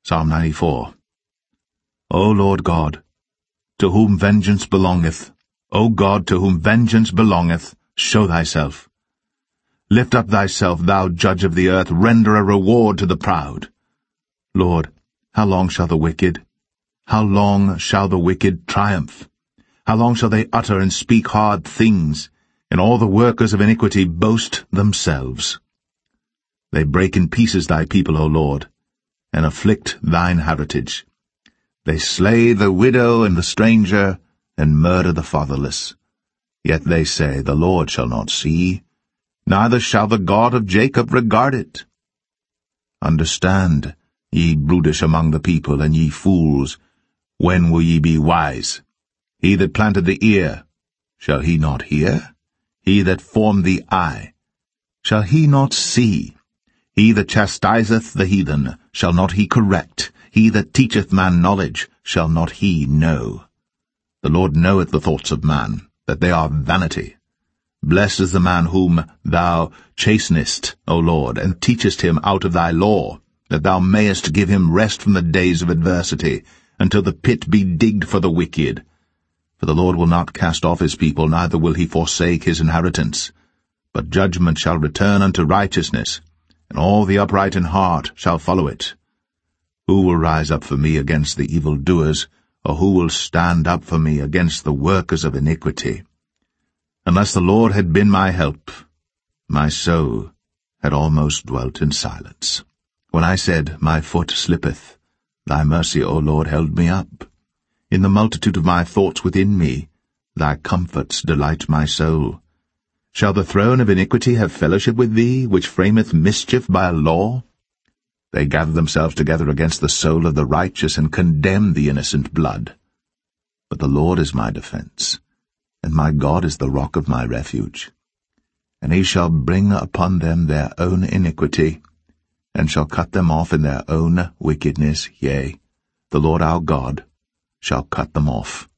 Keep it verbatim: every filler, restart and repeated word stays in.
Psalm ninety-four. O Lord God, to whom vengeance belongeth, O God, to whom vengeance belongeth, show thyself. Lift up thyself, thou judge of the earth, render a reward to the proud. Lord, how long shall the wicked, how long shall the wicked triumph? How long shall they utter and speak hard things, and all the workers of iniquity boast themselves? They break in pieces thy people, O Lord, and afflict thine heritage. They slay the widow and the stranger, and murder the fatherless. Yet they say, The Lord shall not see, neither shall the God of Jacob regard it. Understand, ye brutish among the people, and ye fools, when will ye be wise? He that planted the ear, shall he not hear? He that formed the eye, shall he not see? He that chastiseth the heathen, shall not he correct? He that teacheth man knowledge, shall not he know? The Lord knoweth the thoughts of man, that they are vanity. Blessed is the man whom thou chastenest, O Lord, and teachest him out of thy law, that thou mayest give him rest from the days of adversity, until the pit be digged for the wicked. For the Lord will not cast off his people, neither will he forsake his inheritance. But judgment shall return unto righteousness, and all the upright in heart shall follow it. Who will rise up for me against the evildoers, or who will stand up for me against the workers of iniquity? Unless the Lord had been my help, my soul had almost dwelt in silence. When I said, My foot slippeth, thy mercy, O Lord, held me up. In the multitude of my thoughts within me, thy comforts delight my soul. Shall the throne of iniquity have fellowship with thee, which frameth mischief by a law? They gather themselves together against the soul of the righteous, and condemn the innocent blood. But the Lord is my defense, and my God is the rock of my refuge. And he shall bring upon them their own iniquity, and shall cut them off in their own wickedness, yea, the Lord our God shall cut them off.